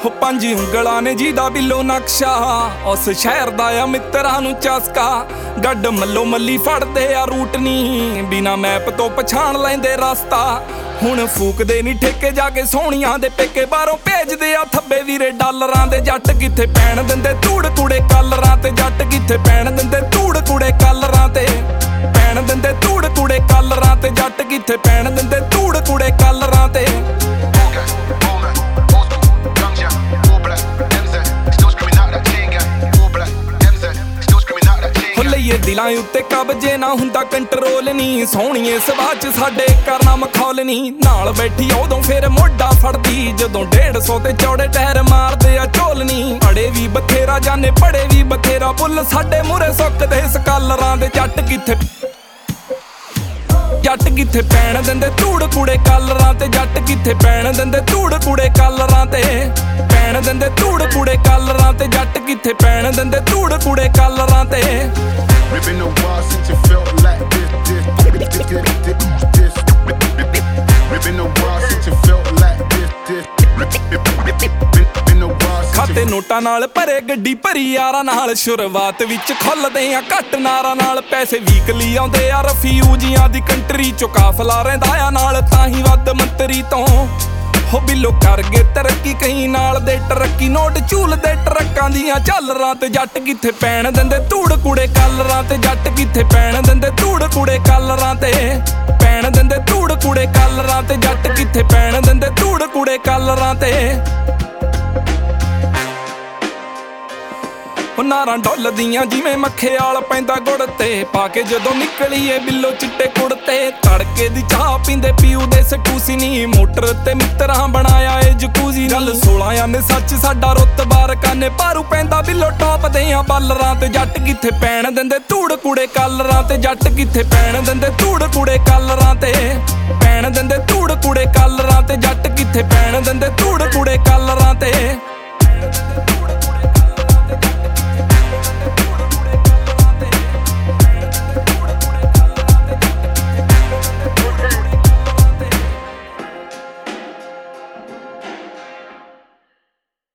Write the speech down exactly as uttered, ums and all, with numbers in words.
ਹੋ ਪੰਜ ਉਂਗਲਾਂ ਨੇ ਜਿਹਦਾ ਬਿੱਲੋ ਨਕਸ਼ਾ, ਉਸ ਸ਼ਹਿਰ ਦਾ ਆ ਮਿੱਤਰਾਂ ਨੂੰ ਚਸਕਾ। ਗੱਡ ਮੱਲੋ ਮੱਲੀ ਫੜਦੇ ਆ ਰੂਟ ਨੀ, ਬਿਨਾ ਮੈਪ ਤੋਂ ਪਛਾਣ ਲੈਂਦੇ ਰਸਤਾ। ਹੁਣ ਫੂਕਦੇ ਨੀ ਠੇਕੇ ਜਾ ਕੇ ਸੋਹਣੀਆਂ ਦੇ ਪੇਕੇ, ਬਾਹਰੋਂ ਭੇਜਦੇ ਆ ਥੱਬੇ ਵੀਰੇ ਡਾਲਰਾਂ ਦੇ। ਜੱਟ ਕਿੱਥੇ ਪੈਣ ਦਿੰਦੇ ਧੂੜ ਕੁੜੇ ਕਲਰਾਂ ਤੇ, ਜੱਟ ਕਿੱਥੇ ਪੈਣ ਦਿੰਦੇ ਧੂੜ ਕੁੜੇ ਕਲਰਾਂ ਤੇ। ਪੈਣ ਦਿੰਦੇ ਧੂੜ ਕੁੜੇ ਕਲਰਾਂ ਤੇ, ਜੱਟ ਕਿੱਥੇ ਪੈਣ ਦਿੰਦੇ ਧੂੜ ਕੁੜੇ ਕਲਰਾਂ ਤੇ। ਲਈਏ ਦਿਲਾਂ ਉੱਤੇ ਕਬਜੇ ਨਾ ਹੁੰਦਾ ਕੰਟਰੋਲ ਨੀ, ਸੋਹਣੀਏ ਸੁਭਾਅ ਚ ਸਾਡੇ ਕਰਨਾ ਮਖੌਲ ਨੀ। ਨਾਲ ਬੈਠੀ ਉਦੋਂ ਫਿਰ ਮੋਢਾ ਫੜਦੀ, ਜਦੋਂ ਡੇਢ ਸੌ ਤੇ ਚੌੜੇ ਟਾਇਰ ਮਾਰਦੇ ਆ ਝੋਲ ਨੀ। ਅੜੇ ਵੀ ਬਥੇਰਾ ਜਾਨੇ ਪੜੇ ਵੀ ਬਥੇਰਾ, ਬੁੱਲ ਸਾਡੇ ਮੂਰੇ ਸੁੱਕਦੇ ਸਕਾਲਰਾਂ ਦੇ। ਜੱਟ ਕਿੱਥੇ ਜੱਟ ਕਿੱਥੇ ਪੈਣ ਦਿੰਦੇ ਧੂੜ ਕੁੜੇ ਕਲਰਾਂ ਤੇ, ਜੱਟ ਕਿੱਥੇ ਪੈਣ ਦਿੰਦੇ ਧੂੜ ਕੁੜੇ ਕਲਰਾਂ ਤੇ। ਪੈਣ ਦਿੰਦੇ ਧੂੜ ਕੁੜੇ ਕਲਰਾਂ ਤੇ, ਜੱਟ ਕਿੱਥੇ ਪੈਣ ਦਿੰਦੇ ਧੂੜ ਕੁੜੇ ਕਲਰਾਂ ਤੇ। It's been a while since it felt like this, this, this, this, this, this. It's been a while since it felt like this, this. Been a while since ਖਾਤੇ ਨੋਟਾਂ ਨਾਲ ਭਰੇ ਗੱਡੀ ਭਰੀ ਯਾਰਾਂ ਨਾਲ, ਸ਼ੁਰੂਆਤ ਵਿੱਚ ਖੁੱਲਦੇ ਆ ਘੱਟ ਨਾਰਾਂ ਨਾਲ। ਪੈਸੇ ਵੀਕਲੀ ਆਉਂਦੇ ਆ ਰਫਿਊਜੀਆਂ ਦੀ ਕੰਟਰੀ ਚੋਂ, ਕਾਫਲਾ ਰਹਿੰਦਾ ਆ ਨਾਲ ਤਾਂ ਹੀ ਵੱਧ ਮੰਤਰੀ ਤੋਂ। ਹੋ ਬਿੱਲੋ ਕਰ ਗਏ ਤਰੱਕੀ ਕਈ ਨਾਲ ਦੇ ਟਰੱਕੀ, ਨੋਟ ਝੂਲਦੇ ਟਰੱਕਾਂ ਦੀਆਂ ਝਾਲਰਾਂ ਤੇ। ਜੱਟ ਕਿੱਥੇ ਪੈਣ ਦਿੰਦੇ ਧੂੜ ਕੁੜੇ ਕਲਰਾਂ ਤੇ, ਜੱਟ ਕਿੱਥੇ ਪੈਣ ਦਿੰਦੇ ਧੂੜ ਕੁੜੇ ਕਲਰਾਂ ਤੇ। ਪੈਣ ਦਿੰਦੇ ਧੂੜ ਕੁੜੇ ਕਲਰਾਂ ਤੇ, ਜੱਟ ਕਿੱਥੇ ਪੈਣ ਦਿੰਦੇ ਧੂੜ ਕੁੜੇ ਕਲਰਾਂ ਤੇ। ਨਾਰਾਂ ਡੁੱਲਦੀਆਂ ਜਿਵੇਂ ਮੱਖਿਆਲ ਪੈਂਦਾ ਗੁੜ ਤੇ, ਪਾ ਕੇ ਜਦੋਂ ਨਿਕਲੀਏ ਬਿੱਲੋ ਚਿੱਟੇ ਕੁੜਤੇ। ਤੜਕੇ ਦੀ ਚਾਹ ਪੀਂਦੇ ਪੀਊ ਦੇ ਸਕੂਸੀ ਨੀ, ਮੋਟਰ ਤੇ ਮਿੱਤਰਾਂ ਬਣਾਇਆ ਏ ਜਕੂਜ਼ੀ। ਗੱਲ ਸੋਲਾਂ ਨੇ ਸੱਚ ਸਾਡਾ ਰੁਤਬਾ ਰਕਾਨੇ, ਭਾਰੂ ਪੈਂਦਾ ਬਿੱਲੋ ਟੌਪ ਦੇ ਆ ਬਾਲਰਾਂ ਤੇ। ਜੱਟ ਕਿੱਥੇ ਪੈਣ ਦਿੰਦੇ ਧੂੜ ਕੁੜੇ ਕਲਰਾਂ ਤੇ, ਜੱਟ ਕਿੱਥੇ ਪੈਣ ਦਿੰਦੇ ਧੂੜ ਕੁੜੇ ਕਲਰਾਂ ਤੇ। ਪੈਣ ਦਿੰਦੇ ਧੂੜ ਕੁੜੇ ਕਲਰਾਂ ਤੇ, ਜੱਟ